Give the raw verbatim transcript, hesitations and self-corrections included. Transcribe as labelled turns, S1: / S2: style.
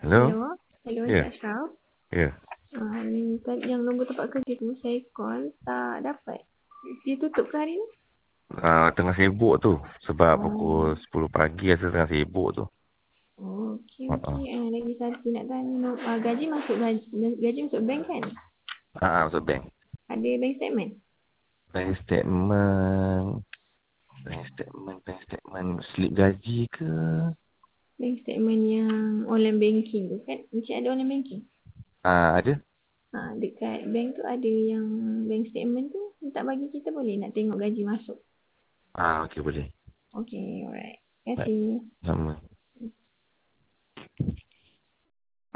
S1: Hello?
S2: Hello, hello
S1: Ya,
S2: Encik Ashraf.
S1: ya.
S2: Uh, tadi yang nombor tempat kerja tu saya call tak dapat. Dia tutup ke hari ni?
S1: Ah, tengah sibuk tu. Sebab
S2: Oh,
S1: pukul sepuluh pagi rasa tengah sibuk tu.
S2: oh okey
S1: Uh-uh.
S2: okey. Uh, lagi satu nak tanya, no, uh, gaji masuk gaji, gaji masuk bank kan?
S1: Ah, masuk bank.
S2: Ada bank statement?
S1: Bank statement. Bank statement, bank statement. Slip gaji ke?
S2: Bank statement yang online banking tu kan? Encik ada online banking?
S1: Ah, ada.
S2: Ha, dekat bank tu ada yang bank statement tu. Minta bagi kita boleh nak tengok gaji masuk.
S1: Ah, okey boleh.
S2: Okey, alright. Terima
S1: Baik.
S2: kasih.
S1: Sama.